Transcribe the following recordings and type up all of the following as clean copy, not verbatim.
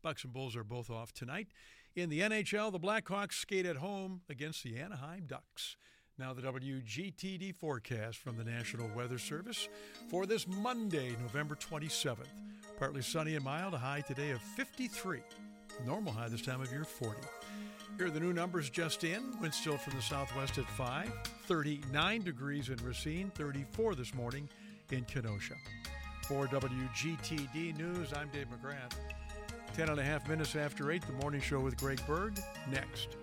Bucks and Bulls are both off tonight. In the NHL, the Blackhawks skate at home against the Anaheim Ducks. Now the WGTD forecast from the National Weather Service for this Monday, November 27th. Partly sunny and mild, a high today of 53. Normal high this time of year, 40. Here are the new numbers just in. Wind still from the southwest at 5. 39 degrees in Racine, 34 this morning in Kenosha. For WGTD News, I'm Dave McGrath. 10 and a half minutes after 8, the morning show with Greg Berg, next.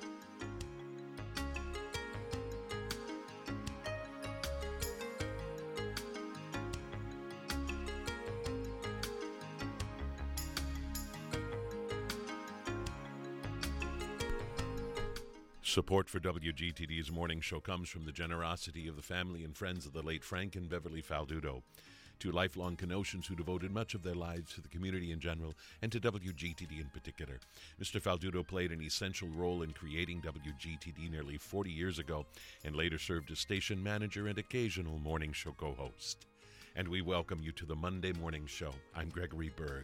Support for WGTD's morning show comes from the generosity of the family and friends of the late Frank and Beverly Faldudo, two lifelong Kenoshans who devoted much of their lives to the community in general and to WGTD in particular. Mr. Faldudo played an essential role in creating WGTD nearly 40 years ago and later served as station manager and occasional morning show co-host. And we welcome you to the Monday Morning Show. I'm Gregory Berg.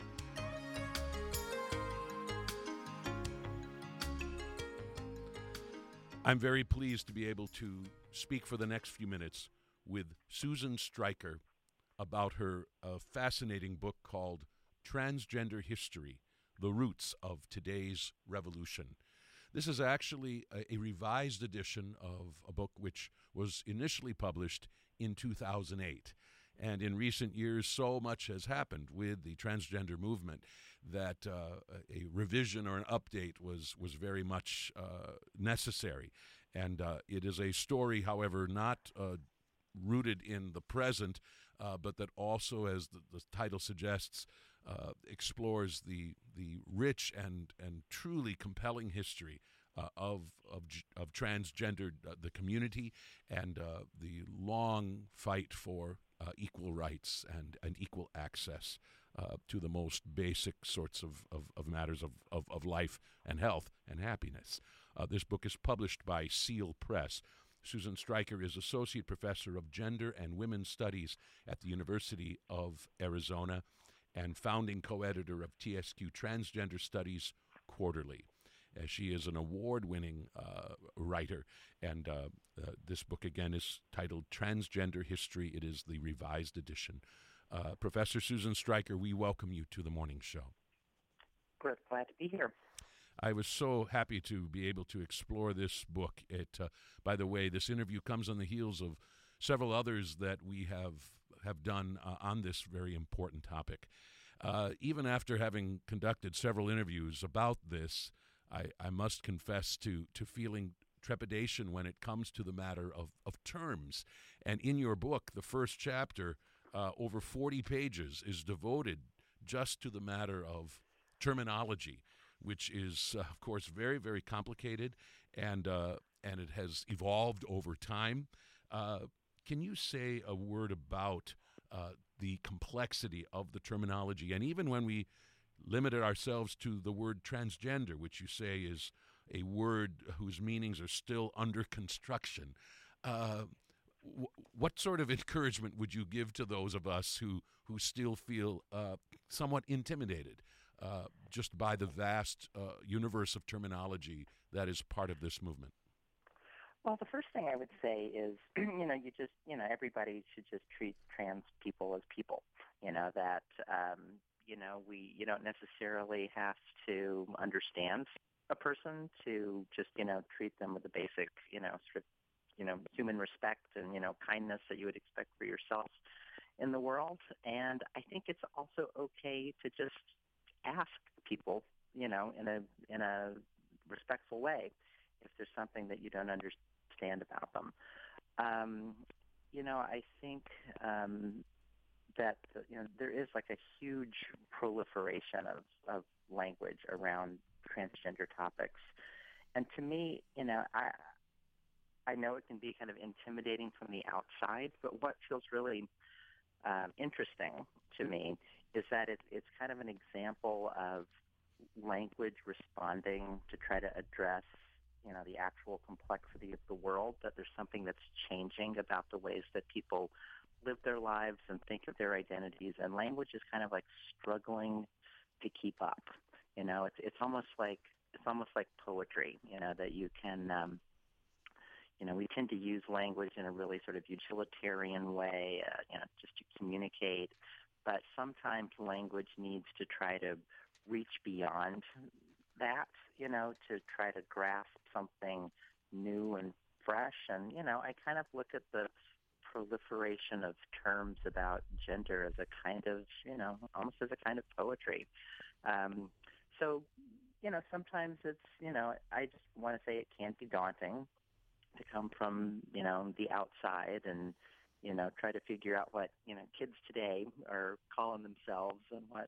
I'm very pleased to be able to speak for the next few minutes with Susan Stryker about her fascinating book called Transgender History, The Roots of Today's Revolution. This is actually a revised edition of a book which was initially published in 2008. And in recent years, so much has happened with the transgender movement that a revision or an update was very much necessary. And it is a story, however, not rooted in the present, but that also, as the title suggests, explores the rich and truly compelling history of transgender, the community, and the long fight for equal rights and equal access to the most basic sorts of matters of life and health and happiness. This book is published by Seal Press. Susan Stryker is Associate Professor of Gender and Women's Studies at the University of Arizona and founding co-editor of TSQ Transgender Studies Quarterly. She is an award-winning writer, and this book, again, is titled Transgender History. It is the revised edition. Professor Susan Stryker, we welcome you to the morning show. Glad to be here. I was so happy to be able to explore this book. By the way, this interview comes on the heels of several others that we have done on this very important topic. Even after having conducted several interviews about this, I must confess to feeling trepidation when it comes to the matter of terms. And in your book, the first chapter, over 40 pages, is devoted just to the matter of terminology, which is, of course, very, very complicated, and it has evolved over time. Can you say a word about the complexity of the terminology? And even when we limited ourselves to the word transgender, which you say is a word whose meanings are still under construction, what sort of encouragement would you give to those of us who still feel somewhat intimidated just by the vast universe of terminology that is part of this movement? Well, the first thing I would say is, everybody should just treat trans people as people. You don't necessarily have to understand a person to just, treat them with the basic, human respect and, kindness that you would expect for yourself in the world. And I think it's also okay to just ask people, in a respectful way if there's something that you don't understand about them. I think that there is like a huge proliferation of language around transgender topics, and to me, I know it can be kind of intimidating from the outside, but what feels really interesting to me is that it's kind of an example of language responding to try to address the actual complexity of the world, that there's something that's changing about the ways that people live their lives and think of their identities, and language is kind of like struggling keep up. It's almost like poetry. That you can. We tend to use language in a really sort of utilitarian way, just to communicate. But sometimes language needs to try to reach beyond that, to try to grasp something new and fresh. And, I kind of look at the proliferation of terms about gender as a kind of, almost as a kind of poetry. So, sometimes it's, I just want to say it can be daunting to come from, the outside and, try to figure out what, kids today are calling themselves and what,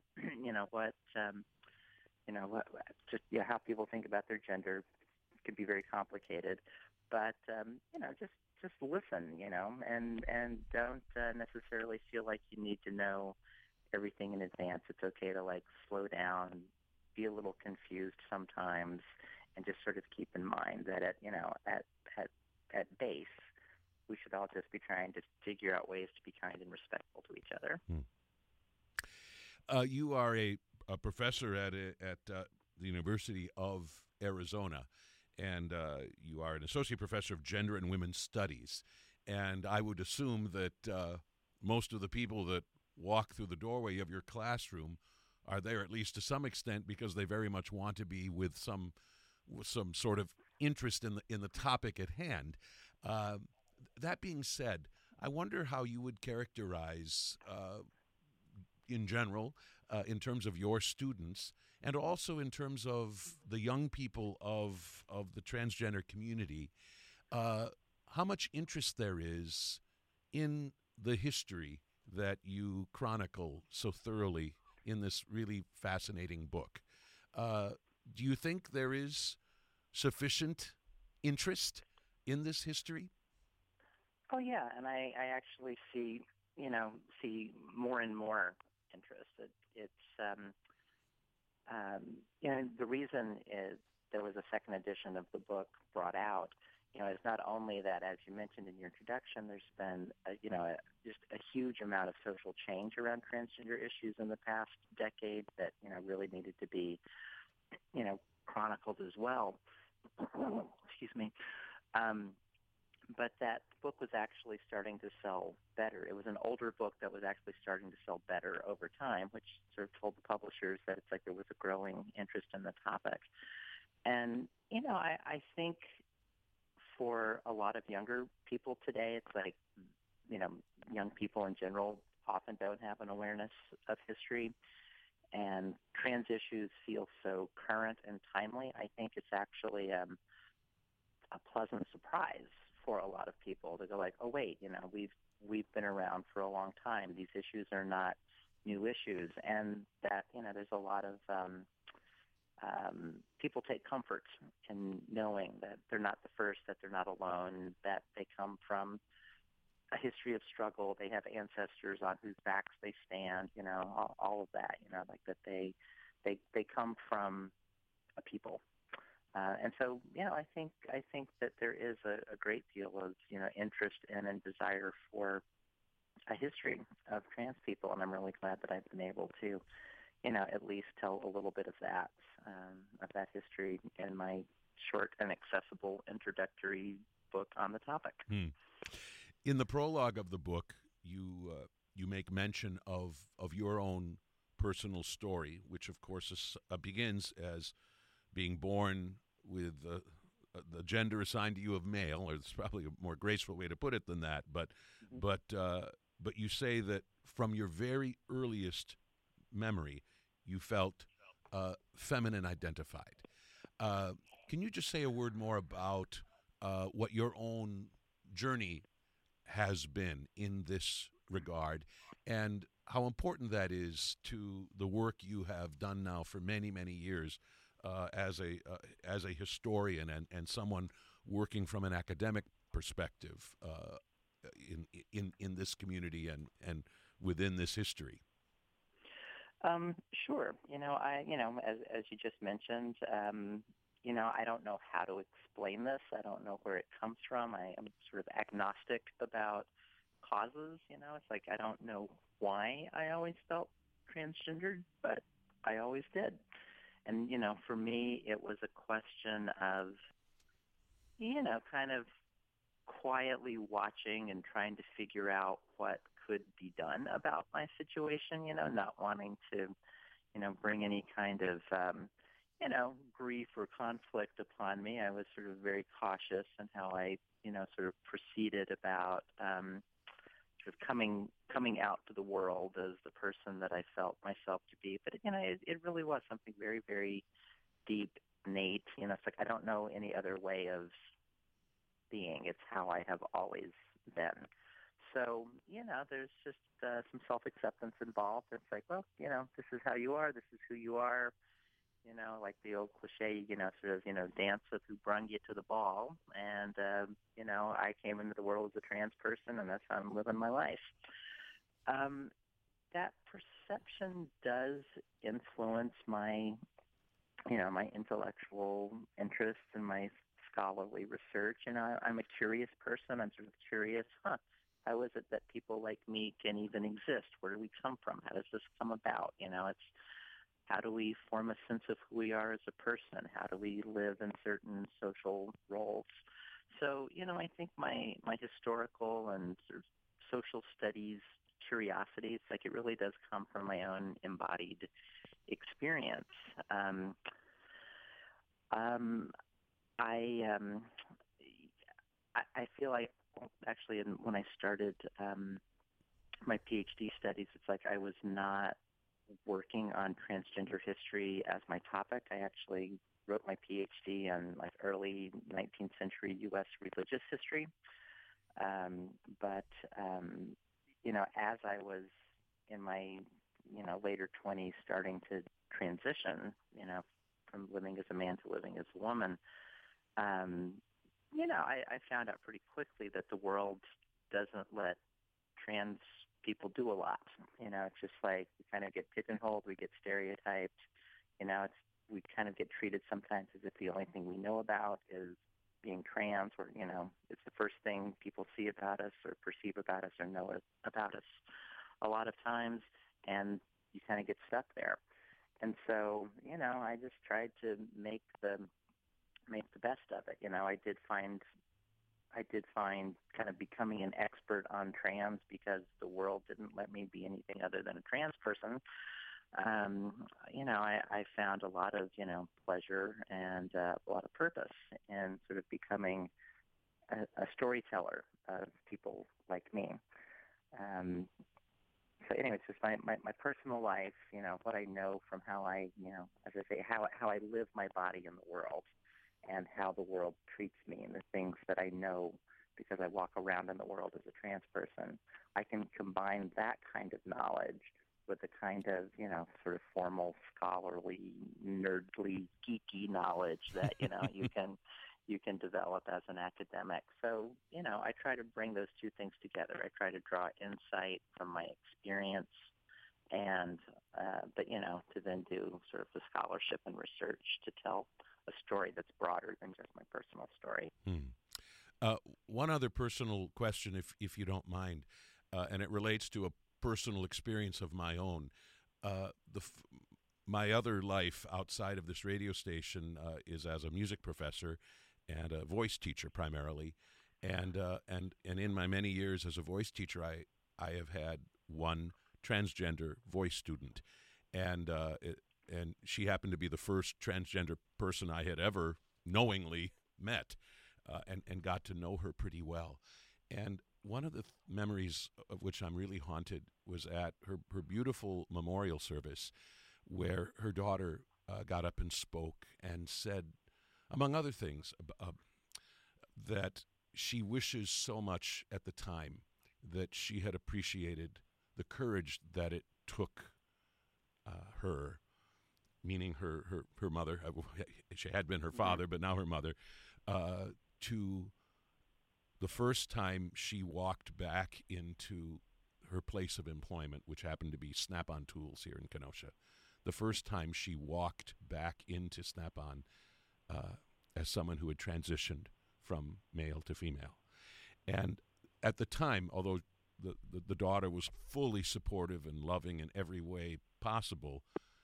how people think about their gender can be very complicated. But, just listen, and don't necessarily feel like you need to know everything in advance. It's okay to slow down, be a little confused sometimes, and just sort of keep in mind that at base, we should all just be trying to figure out ways to be kind and respectful to each other. You are a professor at the University of Arizona, and you are an associate professor of gender and women's studies. And I would assume that most of the people that walk through the doorway of your classroom are there, at least to some extent, because they very much want to be with some sort of interest in the topic at hand. That being said, I wonder how you would characterize, in general, in terms of your students, and also in terms of the young people of the transgender community, how much interest there is in the history that you chronicle so thoroughly in this really fascinating book. Do you think there is sufficient interest in this history? Oh yeah, and I actually see more and more interest. The reason is there was a second edition of the book brought out. Is not only that, as you mentioned in your introduction, there's been just a huge amount of social change around transgender issues in the past decade that really needed to be chronicled as well. Excuse me. But that book was actually starting to sell better. It was an older book that was actually starting to sell better over time, which sort of told the publishers that it's like there was a growing interest in the topic. And, I think for a lot of younger people today, it's like, young people in general often don't have an awareness of history. And trans issues feel so current and timely. I think it's actually a pleasant surprise for a lot of people to go like, oh wait, we've been around for a long time. These issues are not new issues, and that there's a lot of people take comfort in knowing that they're not the first, that they're not alone, that they come from a history of struggle. They have ancestors on whose backs they stand. All of that. Like that they come from a people. And so, I think that there is a great deal of, interest in and desire for a history of trans people, and I'm really glad that I've been able to, at least tell a little bit of that history in my short and accessible introductory book on the topic. In the prologue of the book, you make mention of your own personal story, which of course begins as being born with the gender assigned to you of male, or it's probably a more graceful way to put it than that. But you say that from your very earliest memory, you felt feminine identified. Can you just say a word more about what your own journey has been in this regard, and how important that is to the work you have done now for many, many years as a historian and someone working from an academic perspective in this community and within this history? Sure. As you just mentioned, I don't know how to explain this. I don't know where it comes from. I am sort of agnostic about causes. It's like I don't know why I always felt transgendered, but I always did. And, for me, it was a question of, kind of quietly watching and trying to figure out what could be done about my situation, not wanting to, bring any kind of, grief or conflict upon me. I was sort of very cautious in how I, sort of proceeded about sort of coming out to the world as the person that I felt myself to be. But, it really was something very, very deep, innate. It's like I don't know any other way of being. It's how I have always been. So, there's just some self-acceptance involved. It's like, well, this is how you are. This is who you are. Like the old cliche, sort of, dance with who brung you to the ball. And, I came into the world as a trans person, and that's how I'm living my life. That perception does influence my, my intellectual interests and my scholarly research. I'm a curious person. I'm sort of curious, how is it that people like me can even exist? Where do we come from? How does this come about? It's how do we form a sense of who we are as a person? How do we live in certain social roles? So, I think my historical and sort of social studies curiosity, it's like it really does come from my own embodied experience. I feel like actually when I started my PhD studies, it's like I was not working on transgender history as my topic. I actually wrote my PhD on like early 19th century U.S. religious history. But as I was in my, later 20s starting to transition, from living as a man to living as a woman, I found out pretty quickly that the world doesn't let trans people do a lot. It's just like we kind of get pigeonholed, we get stereotyped. We kind of get treated sometimes as if the only thing we know about is being trans, or it's the first thing people see about us or perceive about us or know about us a lot of times, and you kind of get stuck there. And so, I just tried to make the best of it. I did find kind of becoming an expert on trans because the world didn't let me be anything other than a trans person. I found a lot of, pleasure and a lot of purpose in sort of becoming a storyteller of people like me. So anyway, it's just my personal life, what I know from how I, as I say, how I live my body in the world and how the world treats me and the things that I know because I walk around in the world as a trans person. I can combine that kind of knowledge with the kind of, sort of formal, scholarly, nerdly, geeky knowledge that, you can develop as an academic. So, I try to bring those two things together. I try to draw insight from my experience and, but, to then do sort of the scholarship and research to tell a story that's broader than just my personal story. One other personal question, if you don't mind, and it relates to a personal experience of my own. My other life outside of this radio station is as a music professor and a voice teacher primarily, and in my many years as a voice teacher, I have had one transgender voice student, and she happened to be the first transgender person I had ever knowingly met, and got to know her pretty well. And one of the memories of which I'm really haunted was at her beautiful memorial service, where her daughter got up and spoke and said, among other things, that she wishes so much at the time that she had appreciated the courage that it took her, meaning her mother, she had been her father, but now her mother, to the first time she walked back into her place of employment, which happened to be Snap-on Tools here in Kenosha. The first time she walked back into Snap-on as someone who had transitioned from male to female. And at the time, although the daughter was fully supportive and loving in every way possible,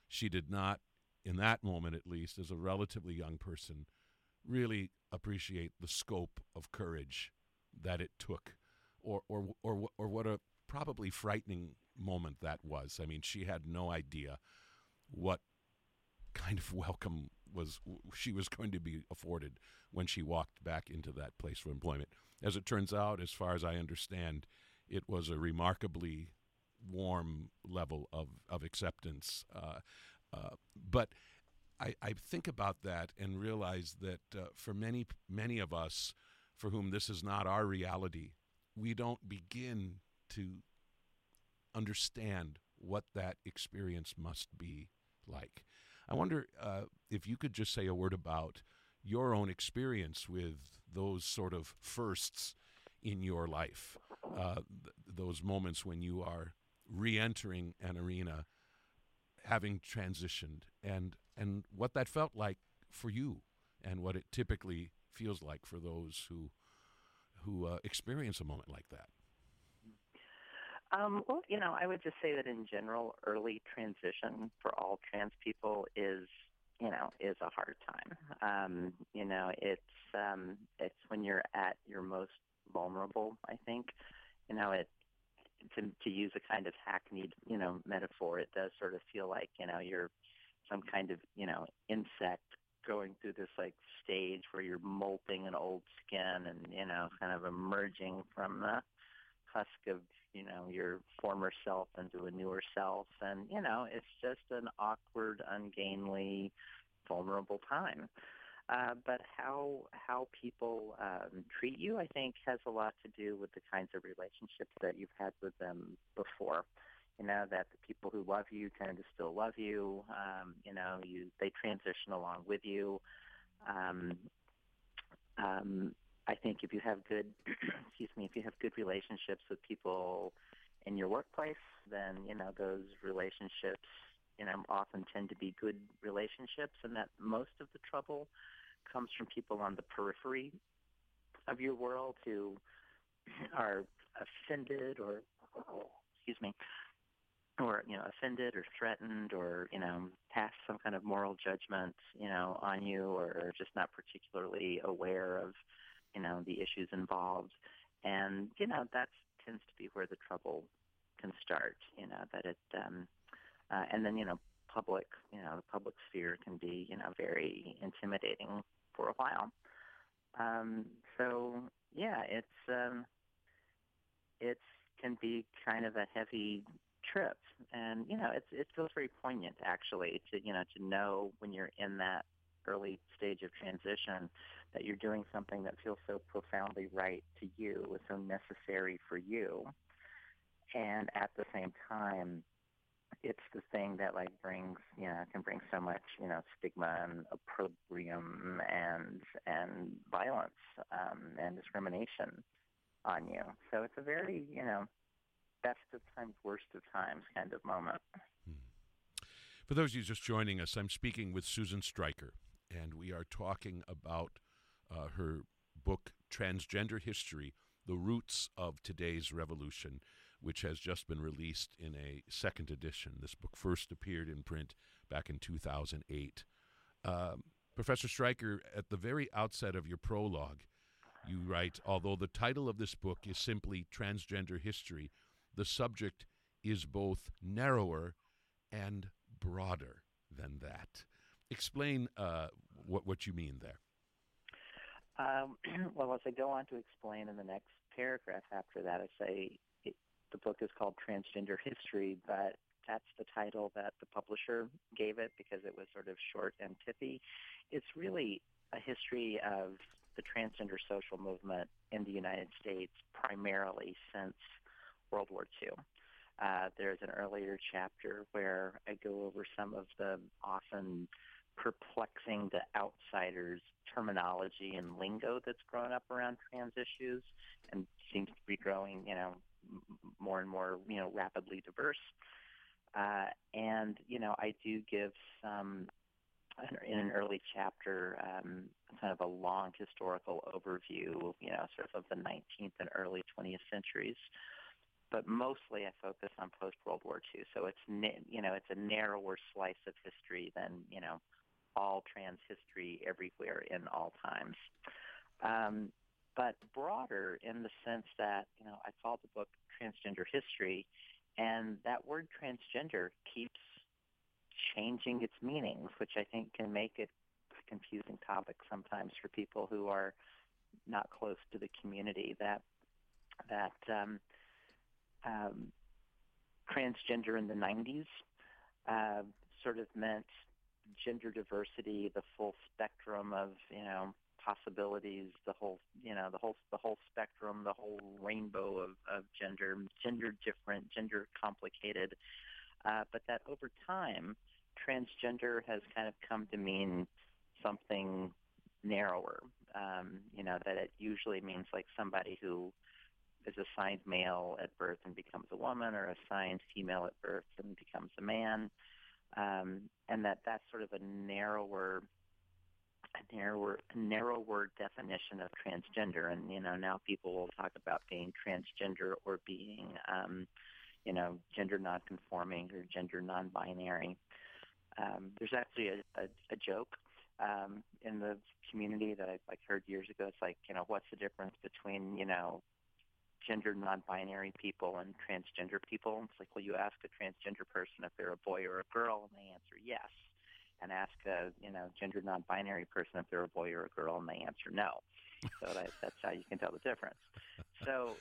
she did not, in that moment at least, as a relatively young person, really appreciate the scope of courage that it took, or what a probably frightening moment that was. I mean, she had no idea what kind of welcome she was going to be afforded when she walked back into that place of employment. As it turns out, as far as I understand, it was a remarkably warm level of acceptance. But I think about that and realize that for many of us for whom this is not our reality, we don't begin to understand what that experience must be like. I wonder if you could just say a word about your own experience with those sort of firsts in your life, those moments when you are re-entering an arena, having transitioned, and what that felt like for you, and what it typically feels like for those who experience a moment like that. Well, I would just say that in general, early transition for all trans people is a hard time. It's when you're at your most vulnerable, I think. To use a kind of hackneyed, metaphor, it does sort of feel like, you're some kind of, insect going through this like stage where you're molting an old skin and, kind of emerging from the husk of, your former self into a newer self. And, it's just an awkward, ungainly, vulnerable time. But how people treat you, I think, has a lot to do with the kinds of relationships that you've had with them before. That the people who love you tend to still love you. They transition along with you. I think if you have good, if you have good relationships with people in your workplace, then those relationships, often tend to be good relationships, and that most of the trouble comes from people on the periphery of your world who are offended or offended or threatened or, pass some kind of moral judgment, on you, or just not particularly aware of, the issues involved. And, that tends to be where the trouble can start, that it, and then, public, the public sphere can be, very intimidating for a while. So, yeah, it can be kind of a heavy trip, and it feels very poignant actually to know when you're in that early stage of transition that you're doing something that feels so profoundly right to you, so necessary for you, and at the same time it's the thing that can bring so much stigma and opprobrium and violence and discrimination on you. So it's a very best of times, worst of times kind of moment. For those of you just joining us, I'm speaking with Susan Stryker, and we are talking about her book, Transgender History, The Roots of Today's Revolution, which has just been released in a second edition. This book first appeared in print back in 2008. Professor Stryker, at the very outset of your prologue, you write, although the title of this book is simply Transgender History, the subject is both narrower and broader than that. Explain what you mean there. Well, as I go on to explain in the next paragraph after that, I say the book is called Transgender History, but that's the title that the publisher gave it because it was sort of short and pithy. It's really a history of the transgender social movement in the United States, primarily since World War II. There's an earlier chapter where I go over some of the often perplexing to outsiders terminology and lingo that's grown up around trans issues and seems to be growing, more and more, rapidly diverse. And, I do give some, in an early chapter, kind of a long historical overview, sort of the 19th and early 20th centuries, but mostly I focus on post-World War II. So it's it's a narrower slice of history than all trans history everywhere in all times. But broader in the sense that I call the book Transgender History, and that word transgender keeps changing its meanings, which I think can make it a confusing topic sometimes for people who are not close to the community. That transgender in the 90s sort of meant gender diversity, the full spectrum of possibilities, the whole spectrum, the whole rainbow of gender different, gender complicated, but that over time transgender has kind of come to mean something narrower. That it usually means like somebody who is assigned male at birth and becomes a woman, or assigned female at birth and becomes a man, and that's sort of a narrower definition of transgender. And now people will talk about being transgender or being gender nonconforming or gender non-binary. There's actually a joke in the community that I heard years ago. It's like, what's the difference between gender non-binary people and transgender people? It's like, well, you ask a transgender person if they're a boy or a girl, and they answer yes, and ask a gender non-binary person if they're a boy or a girl, and they answer no. So that's how you can tell the difference. So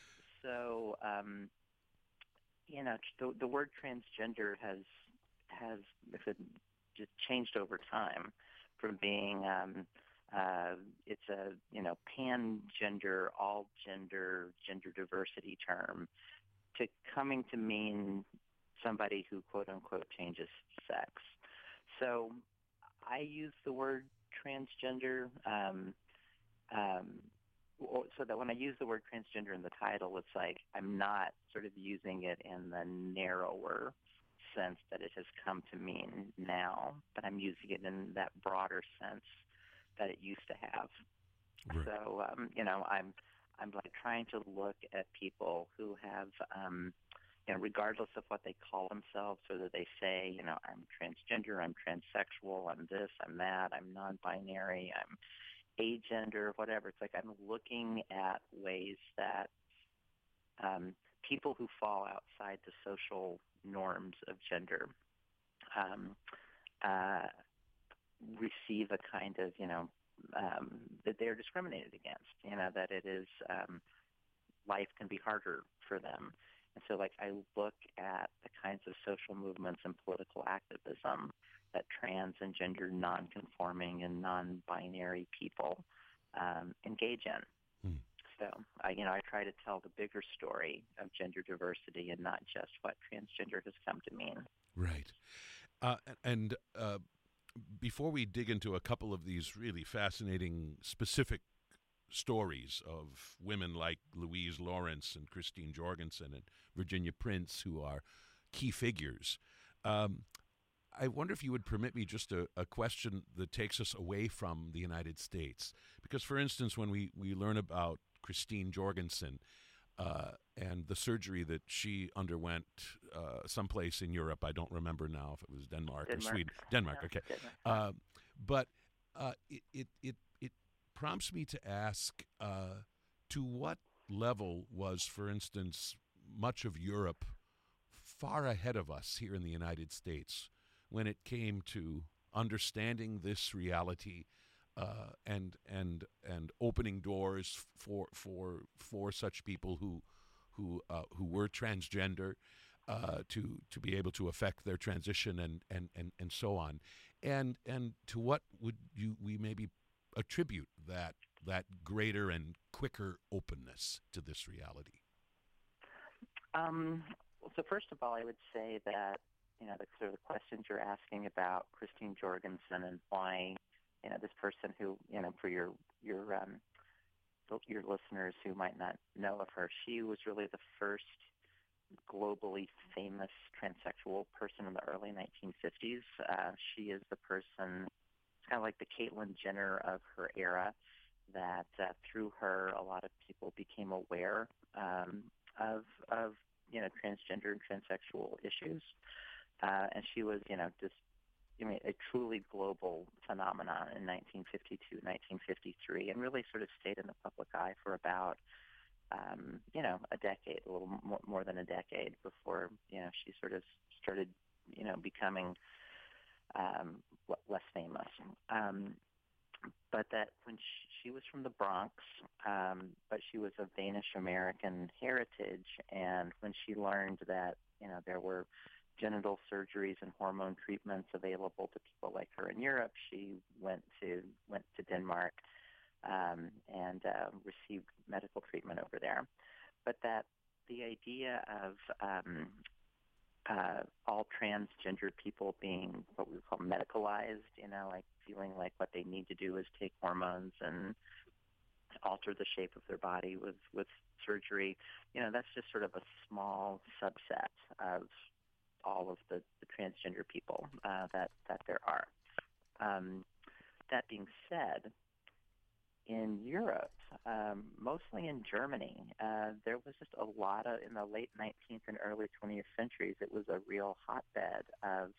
the word transgender has just changed over time from being it's a pan-gender, all-gender, gender diversity term to coming to mean somebody who quote-unquote changes sex. So I use the word transgender so that when I use the word transgender in the title, it's like I'm not sort of using it in the narrower sense that it has come to mean now, but I'm using it in that broader sense that it used to have. Right. So, I'm like trying to look at people who have, regardless of what they call themselves, whether they say, I'm transgender, I'm transsexual, I'm this, I'm that, I'm non-binary, I'm agender, whatever. It's like I'm looking at ways that people who fall outside the social norms of gender receive a kind of, that they're discriminated against, that it is, life can be harder for them. And so, I look at the kinds of social movements and political activism that trans and gender non-conforming and non-binary people engage in. So, I try to tell the bigger story of gender diversity and not just what transgender has come to mean. Right. Before we dig into a couple of these really fascinating specific stories of women like Louise Lawrence and Christine Jorgensen and Virginia Prince, who are key figures, I wonder if you would permit me just a question that takes us away from the United States. Because, for instance, when we learn about Christine Jorgensen and the surgery that she underwent someplace in Europe, I don't remember now if it was Denmark or Sweden. Denmark, yeah, okay. Denmark. But it prompts me to ask, to what level was, for instance, much of Europe far ahead of us here in the United States when it came to understanding this reality and opening doors for such people who were transgender to be able to affect their transition and so on, and to what would we maybe attribute that greater and quicker openness to this reality? So first of all, I would say that the sort of the questions you're asking about Christine Jorgensen and why this person who for your listeners who might not know of her, she was really the first globally famous transsexual person in the early 1950s. She is the person, it's kind of like the Caitlyn Jenner of her era, that through her a lot of people became aware of transgender and transsexual issues. And she was, just, a truly global phenomenon in 1952, 1953, and really sort of stayed in the public eye for about, a decade, a little more than a decade before, she sort of started, becoming less famous. But that when she was from the Bronx, but she was of Danish American heritage, and when she learned that there were genital surgeries and hormone treatments available to people like her in Europe, she went to Denmark and received medical treatment over there. But that the idea of all transgender people being what we would call medicalized, like feeling like what they need to do is take hormones and alter the shape of their body with surgery, that's just sort of a small subset of all of the transgender people that there are. That being said, in Europe, mostly in Germany, there was just a lot of, in the late 19th and early 20th centuries, it was a real hotbed of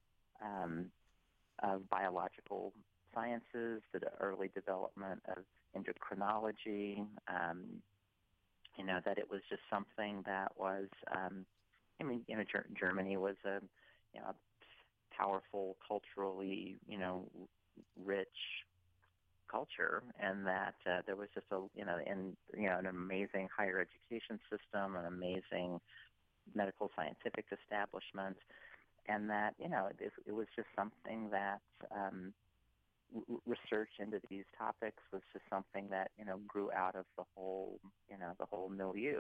biological sciences, the early development of endocrinology, that it was just something that was, Germany was a powerful, culturally, rich culture, and that there was just an amazing higher education system, an amazing medical scientific establishment, and that it was just something that research into these topics was just something that grew out of the whole milieu.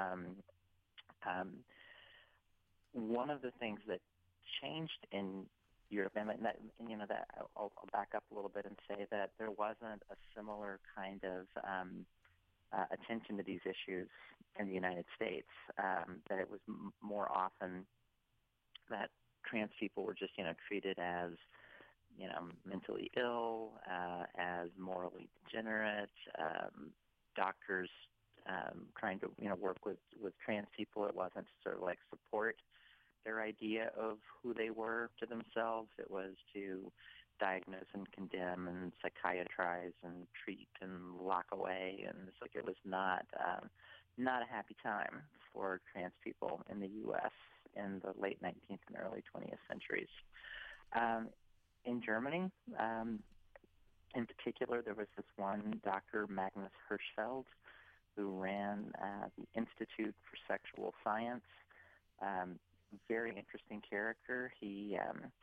One of the things that changed in Europe, and that I'll back up a little bit and say that there wasn't a similar kind of attention to these issues in the United States. That it was more often that trans people were just treated as mentally ill, as morally degenerate, doctors trying to work with trans people. It wasn't sort of like support their idea of who they were to themselves. It was to diagnose and condemn and psychiatrize and treat and lock away, and it's like it was not a happy time for trans people in the U.S. in the late 19th and early 20th centuries. In Germany, in particular, there was this one Dr. Magnus Hirschfeld who ran the Institute for Sexual Science. Very interesting character. He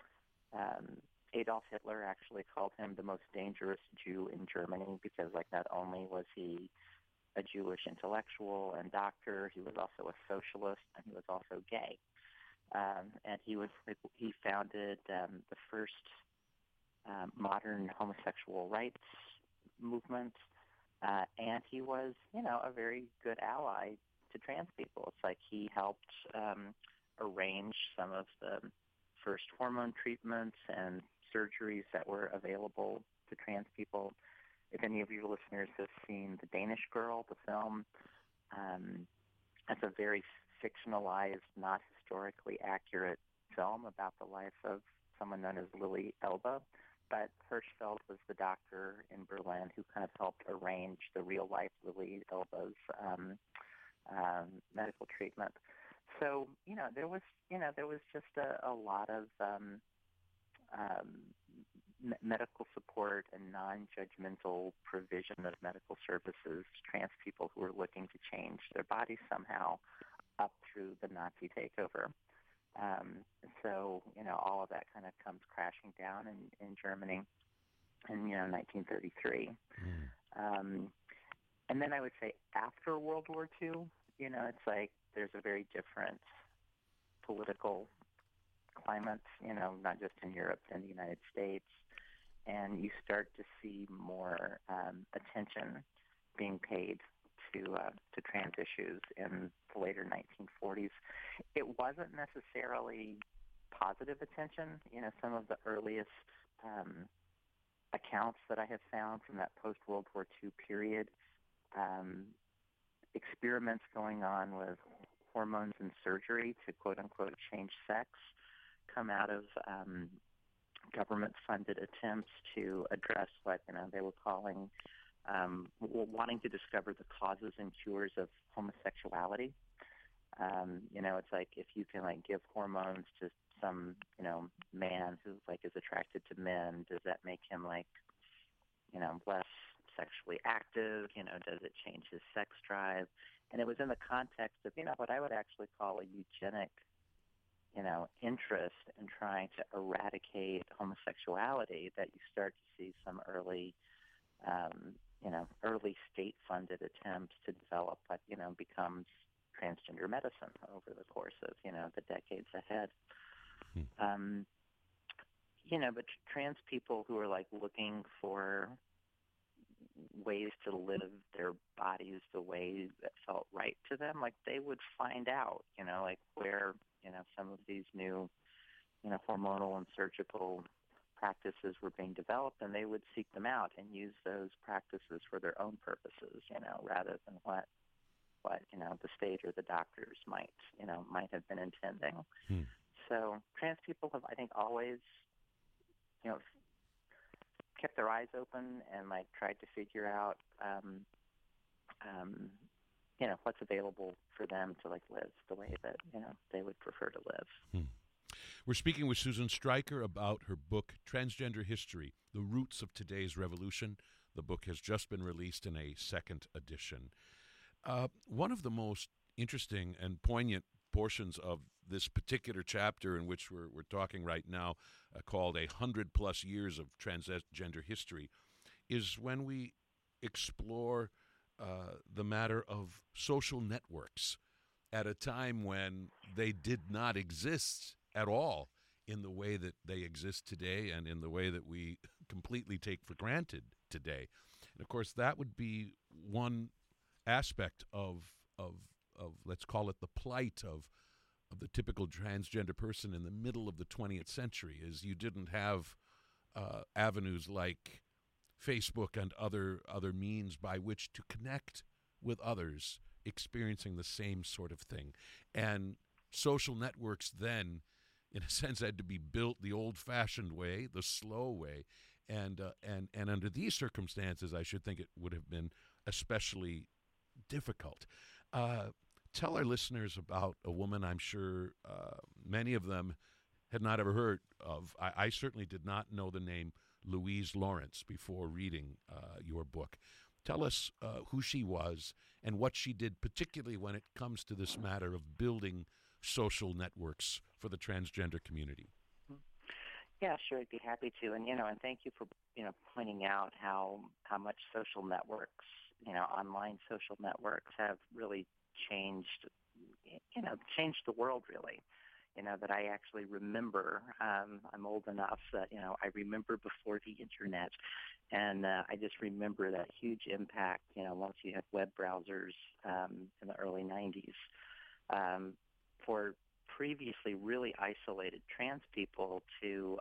Adolf Hitler actually called him the most dangerous Jew in Germany because, not only was he a Jewish intellectual and doctor, he was also a socialist, and he was also gay. And he founded the first modern homosexual rights movement, and he was, a very good ally to trans people. It's like he helped arrange some of the first hormone treatments and surgeries that were available to trans people. If any of your listeners have seen The Danish Girl, the film, that's a very fictionalized, not historically accurate film about the life of someone known as Lily Elba. But Hirschfeld was the doctor in Berlin who kind of helped arrange the real-life Lily Elba's medical treatment. So, there was just a lot of medical support and non-judgmental provision of medical services to trans people who were looking to change their bodies somehow up through the Nazi takeover. So, all of that kind of comes crashing down in Germany in, 1933. And then I would say after World War II, it's like there's a very different political climate, not just in Europe and the United States. And you start to see more attention being paid to trans issues in the later 1940s. It wasn't necessarily positive attention. Some of the earliest accounts that I have found from that post-World War II period, experiments going on with hormones and surgery to quote unquote change sex come out of government-funded attempts to address what they were calling wanting to discover the causes and cures of homosexuality. It's like if you can give hormones to some man who is attracted to men, does that make him less sexually active? Does it change his sex drive? And it was in the context of what I would actually call a eugenic interest in trying to eradicate homosexuality that you start to see some early early state-funded attempts to develop what becomes transgender medicine over the course of the decades ahead. But trans people who are looking for ways to live their bodies the way that felt right to them, they would find out where some of these new hormonal and surgical practices were being developed, and they would seek them out and use those practices for their own purposes, rather than what the state or the doctors might have been intending. So trans people have, I think, always kept their eyes open and tried to figure out what's available for them to live the way that they would prefer to live. We're speaking with Susan Stryker about her book, Transgender History, The Roots of Today's Revolution. The book has just been released in a second edition. One of the most interesting and poignant portions of this particular chapter in which we're talking right now, called 100+ Years of Transgender History, is when we explore the matter of social networks at a time when they did not exist at all in the way that they exist today and in the way that we completely take for granted today. And of course, that would be one aspect of let's call it the plight of the typical transgender person in the middle of the 20th century, is you didn't have avenues like Facebook and other means by which to connect with others experiencing the same sort of thing. And social networks then, in a sense, had to be built the old-fashioned way, the slow way. And under these circumstances, I should think it would have been especially difficult. Tell our listeners about a woman I'm sure many of them had not ever heard of. I certainly did not know the name Louise Lawrence before reading your book. Tell us who she was and what she did, particularly when it comes to this matter of building social networks for the transgender community. Yeah, sure, I'd be happy to. And and thank you for pointing out how much social networks, online social networks have really changed the world, really. That I actually remember. I'm old enough that I remember before the internet, and I just remember that huge impact. Once you had web browsers in the early '90s, for previously really isolated trans people to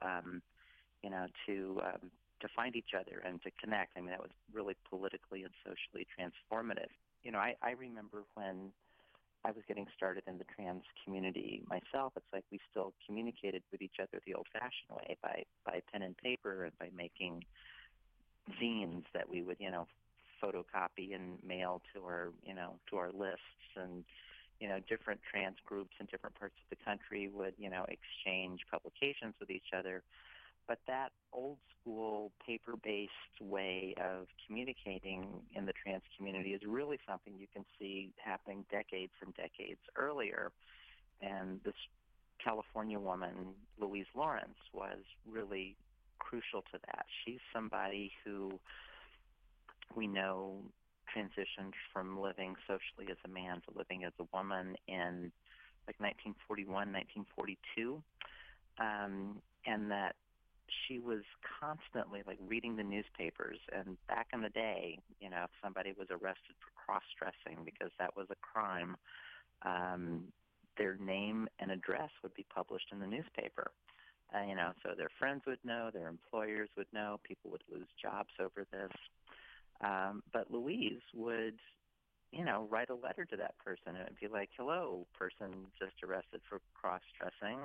find each other and to connect. I mean, that was really politically and socially transformative. I remember when I was getting started in the trans community myself, it's like we still communicated with each other the old-fashioned way by pen and paper and by making zines that we would, photocopy and mail to our lists. And, different trans groups in different parts of the country would, exchange publications with each other. But that old school paper-based way of communicating in the trans community is really something you can see happening decades and decades earlier. And this California woman, Louise Lawrence, was really crucial to that. She's somebody who we know transitioned from living socially as a man to living as a woman in 1941, 1942. And that she was constantly reading the newspapers. And back in the day, if somebody was arrested for cross-dressing because that was a crime, their name and address would be published in the newspaper. So their friends would know, their employers would know, people would lose jobs over this. But Louise would write a letter to that person and be like, "Hello, person just arrested for cross-dressing.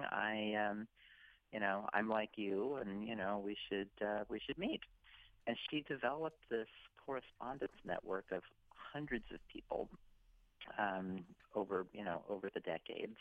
I'm like you, and we should meet." And she developed this correspondence network of hundreds of people over the decades,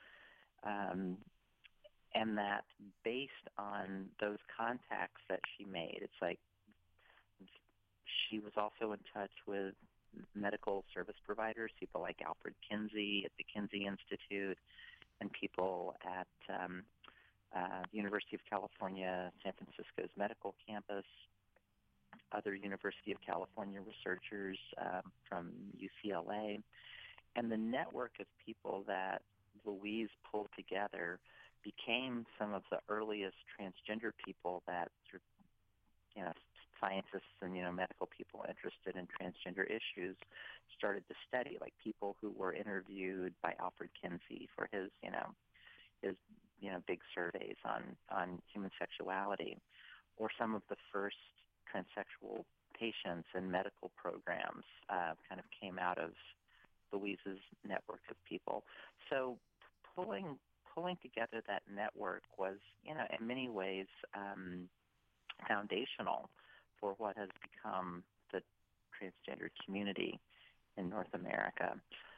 and that based on those contacts that she made, it's like she was also in touch with medical service providers, people like Alfred Kinsey at the Kinsey Institute, and people at University of California, San Francisco's medical campus, other University of California researchers from UCLA. And the network of people that Louise pulled together became some of the earliest transgender people that scientists and medical people interested in transgender issues started to study, like people who were interviewed by Alfred Kinsey for his big surveys on human sexuality, or some of the first transsexual patients and medical programs kind of came out of Louise's network of people. So pulling together that network was, in many ways foundational for what has become the transgender community in North America.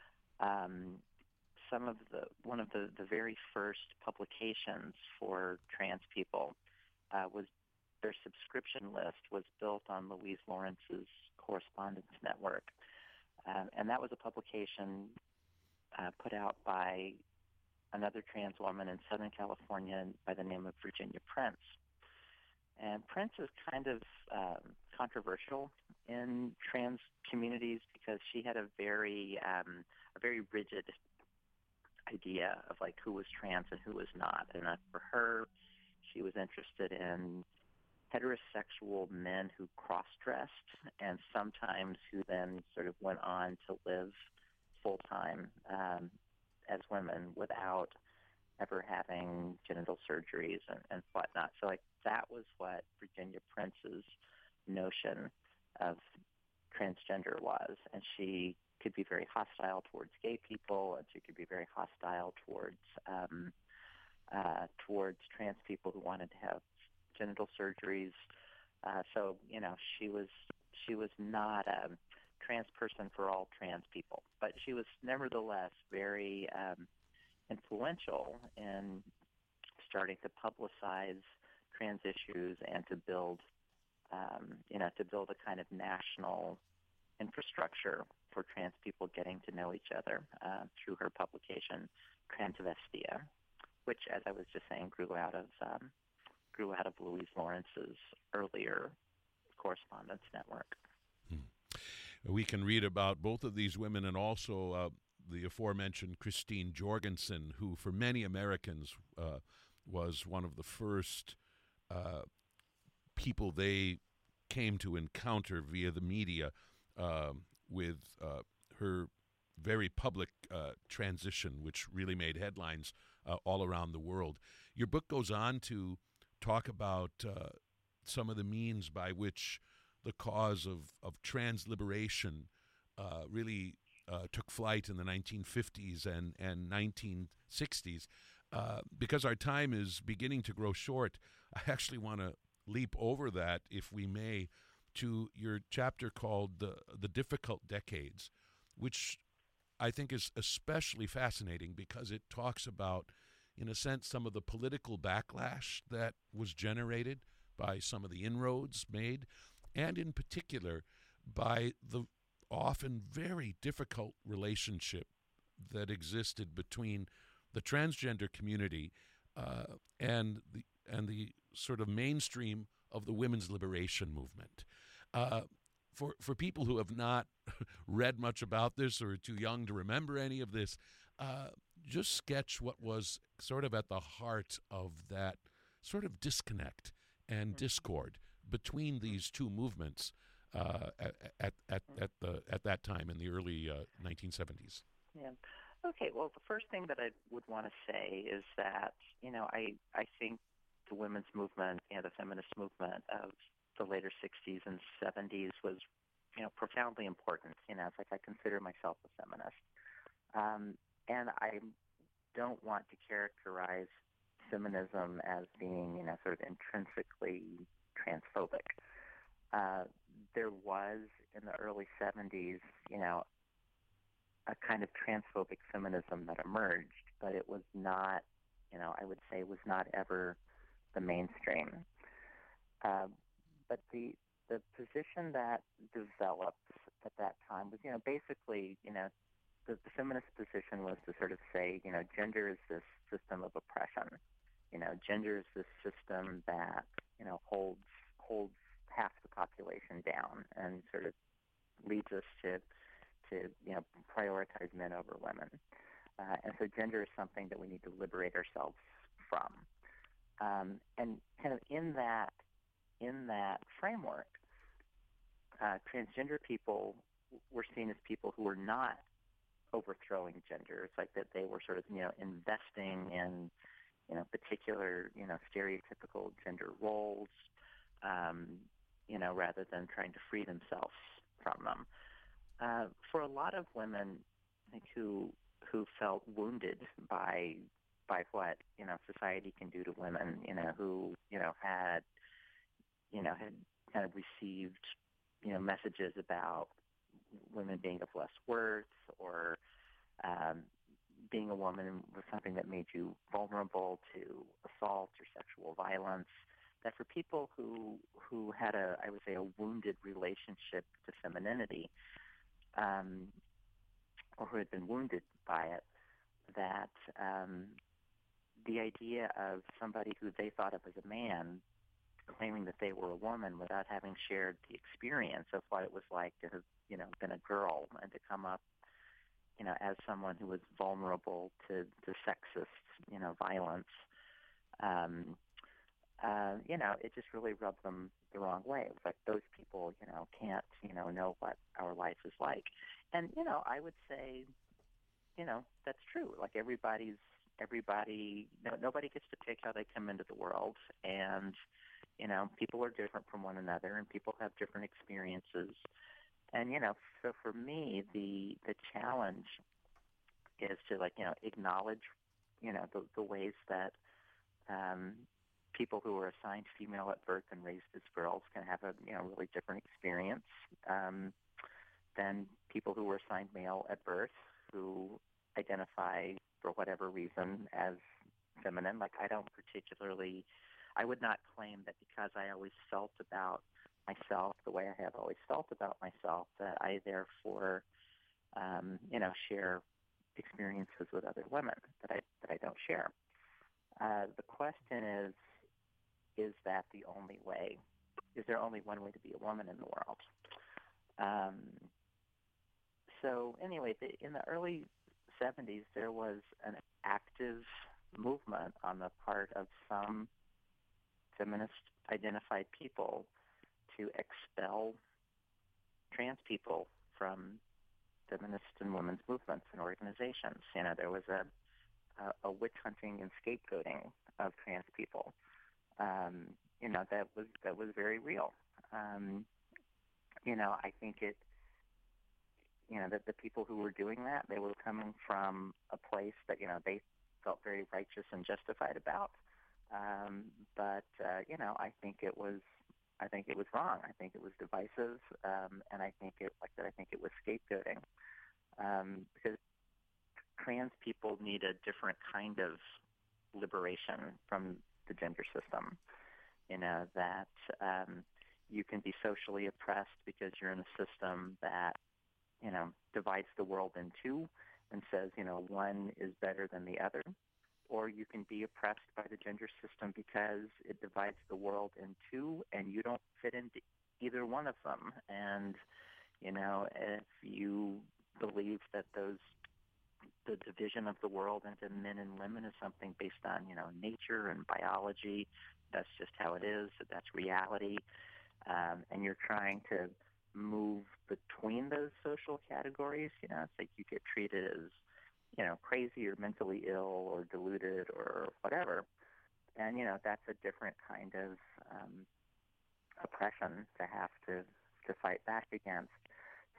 One of the very first publications for trans people was their subscription list was built on Louise Lawrence's correspondence network, and that was a publication put out by another trans woman in Southern California by the name of Virginia Prince. And Prince is kind of controversial in trans communities because she had a very rigid idea of like who was trans and who was not. And for her, she was interested in heterosexual men who cross-dressed and sometimes who then sort of went on to live full-time as women without ever having genital surgeries and whatnot. So like that was what Virginia Prince's notion of transgender was. And she could be very hostile towards gay people, and she could be very hostile towards trans people who wanted to have genital surgeries. So she was not a trans person for all trans people, but she was nevertheless very influential in starting to publicize trans issues and to build a kind of national infrastructure for trans people getting to know each other through her publication Transvestia, which, as I was just saying, grew out of Louise Lawrence's earlier correspondence network. We can read about both of these women and also the aforementioned Christine Jorgensen, who for many Americans was one of the first people they came to encounter via the media with her very public transition, which really made headlines all around the world. Your book goes on to talk about some of the means by which the cause of trans liberation really took flight in the 1950s and 1960s. Because our time is beginning to grow short, I actually want to leap over that, if we may, to your chapter called The Difficult Decades, which I think is especially fascinating because it talks about, in a sense, some of the political backlash that was generated by some of the inroads made, and in particular by the often very difficult relationship that existed between the transgender community and the sort of mainstream of the women's liberation movement. For people who have not read much about this or are too young to remember any of this, just sketch what was sort of at the heart of that sort of disconnect and discord between these two movements at that time in the early 1970s. Yeah. Okay. Well, the first thing that I would want to say is that I think the women's movement, the feminist movement of the later 60s and 70s was profoundly important. It's like I consider myself a feminist, and I don't want to characterize feminism as being, sort of intrinsically transphobic. There was in the early 70s, a kind of transphobic feminism that emerged, but it was not, I would say, was not ever the mainstream. But the position that developed at that time was, basically, the feminist position was to sort of say, gender is this system of oppression. Gender is this system that, holds half the population down and sort of leads us to prioritize men over women. And so gender is something that we need to liberate ourselves from. And kind of in that framework, transgender people were seen as people who were not overthrowing gender. It's like that they were sort of, investing in, particular, stereotypical gender roles, rather than trying to free themselves from them. For a lot of women, I think, who felt wounded by what society can do to women, who had kind of received messages about women being of less worth, or being a woman was something that made you vulnerable to assault or sexual violence. That for people who had I would say, a wounded relationship to femininity, or who had been wounded by it, that the idea of somebody who they thought of as a man claiming that they were a woman without having shared the experience of what it was like to have, been a girl and to come up, as someone who was vulnerable to sexist, violence, it just really rubbed them the wrong way. It was like those people, can't, know what our life is like. And, I would say, that's true. Like everybody, nobody gets to pick how they come into the world. And, people are different from one another, and people have different experiences. And, so for me, the challenge is to, acknowledge, the ways that people who are assigned female at birth and raised as girls can have a, really different experience than people who were assigned male at birth who identify for whatever reason as feminine. Like I would not claim that because I always felt about myself the way I have always felt about myself that I therefore, share experiences with other women that I don't share. The question is that the only way? Is there only one way to be a woman in the world? So anyway, in the early 70s, there was an active movement on the part of some feminist-identified people to expel trans people from feminist and women's movements and organizations. There was a witch hunting and scapegoating of trans people. That was very real. I think that the people who were doing that, they were coming from a place that, they felt very righteous and justified about. But I think it was wrong. I think it was divisive, and I think it was scapegoating, because trans people need a different kind of liberation from the gender system. That you can be socially oppressed because you're in a system that divides the world in two and says one is better than the other. Or you can be oppressed by the gender system because it divides the world in two and you don't fit into either one of them. And, if you believe that the division of the world into men and women is something based on, nature and biology, that's just how it is, that's reality, and you're trying to move between those social categories, it's like you get treated as crazy or mentally ill or deluded or whatever. And, that's a different kind of oppression to have to fight back against.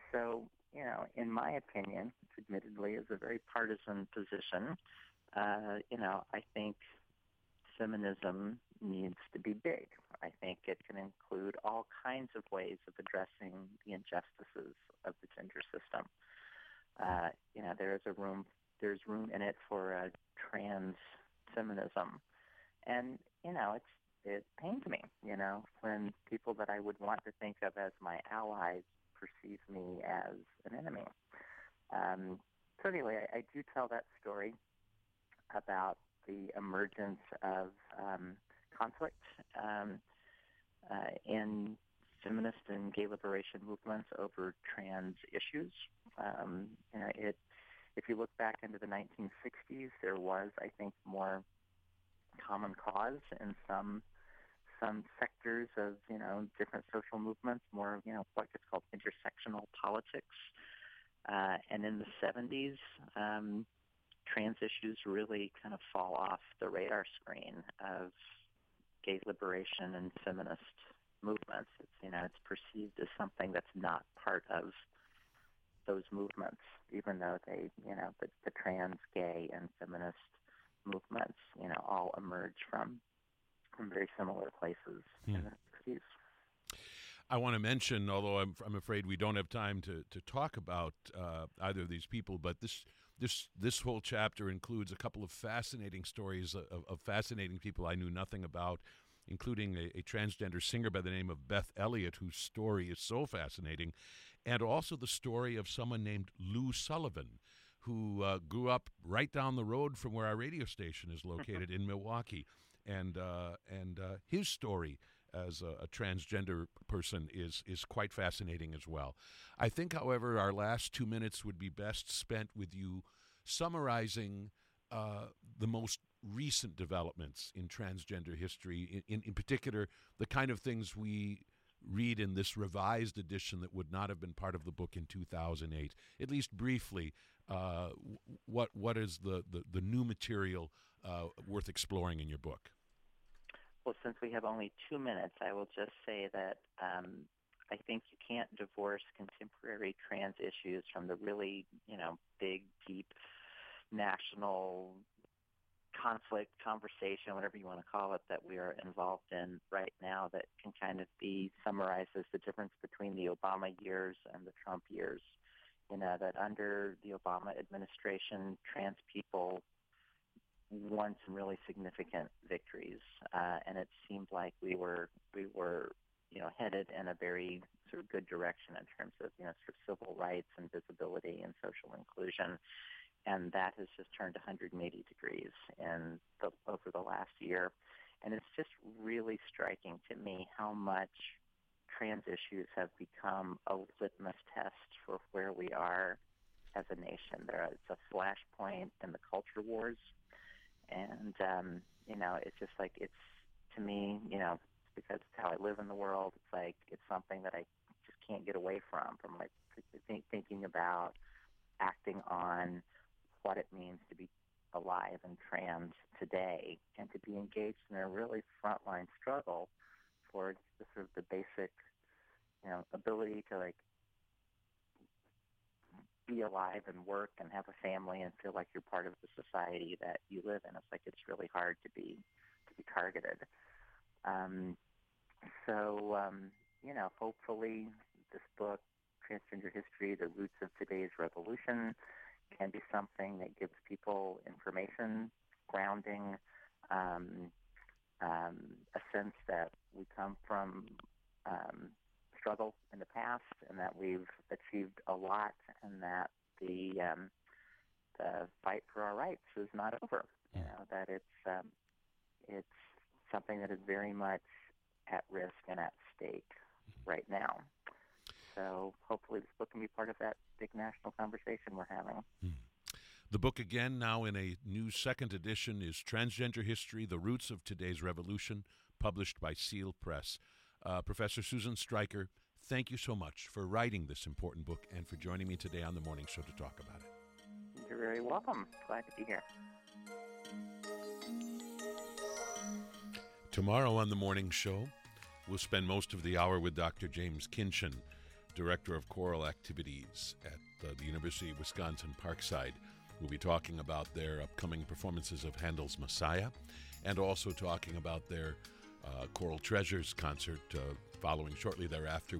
So, in my opinion, which admittedly is a very partisan position, I think feminism needs to be big. I think it can include all kinds of ways of addressing the injustices of the gender system. There's room in it for trans feminism, and it pains me, when people that I would want to think of as my allies perceive me as an enemy. So anyway, I do tell that story about the emergence of conflict in feminist and gay liberation movements over trans issues. If you look back into the 1960s, there was, I think, more common cause in some sectors of different social movements, more what gets called intersectional politics. And in the 70s, trans issues really kind of fall off the radar screen of gay liberation and feminist movements. It's perceived as something that's not part of those movements, even though they, the trans, gay, and feminist movements, all emerge from very similar places in the 60s. I want to mention, although I'm afraid we don't have time to talk about either of these people, but this whole chapter includes a couple of fascinating stories of fascinating people I knew nothing about, including a transgender singer by the name of Beth Elliott, whose story is so fascinating, and also the story of someone named Lou Sullivan, who grew up right down the road from where our radio station is located in Milwaukee, and his story as a transgender person is quite fascinating as well. I think, however, our last 2 minutes would be best spent with you summarizing the most recent developments in transgender history, in particular, the kind of things we read in this revised edition that would not have been part of the book in 2008. At least briefly, what is the new material worth exploring in your book? Well, since we have only 2 minutes, I will just say that I think you can't divorce contemporary trans issues from the really, big, deep national conflict, conversation, whatever you want to call it, that we are involved in right now that can kind of be summarized as the difference between the Obama years and the Trump years. That under the Obama administration, trans people won some really significant victories, and it seemed like we were headed in a very sort of good direction in terms of sort of civil rights and visibility and social inclusion, and that has just turned 180 degrees over the last year, and it's just really striking to me how much trans issues have become a litmus test for where we are as a nation. It's a flashpoint in the culture wars. And, it's just like, it's, to me, because it's how I live in the world, it's like, it's something that I just can't get away from like thinking about acting on what it means to be alive and trans today and to be engaged in a really frontline struggle for the sort of the basic, ability to like be alive and work and have a family and feel like you're part of the society that you live in. It's like it's really hard to be targeted. Hopefully this book, Transgender History, The Roots of Today's Revolution, can be something that gives people information, grounding, a sense that we come from struggle in the past and that we've achieved a lot and that the fight for our rights is not over. That it's something that is very much at risk and at stake right now. So hopefully this book can be part of that big national conversation we're having. The book, again, now in a new second edition, is Transgender History, The Roots of Today's Revolution, published by Seal Press. Professor Susan Stryker, thank you so much for writing this important book and for joining me today on The Morning Show to talk about it. You're very welcome. Glad to be here. Tomorrow on The Morning Show, we'll spend most of the hour with Dr. James Kinchin, Director of Choral Activities at the University of Wisconsin Parkside. We'll be talking about their upcoming performances of Handel's Messiah, and also talking about their Choral Treasures concert following shortly thereafter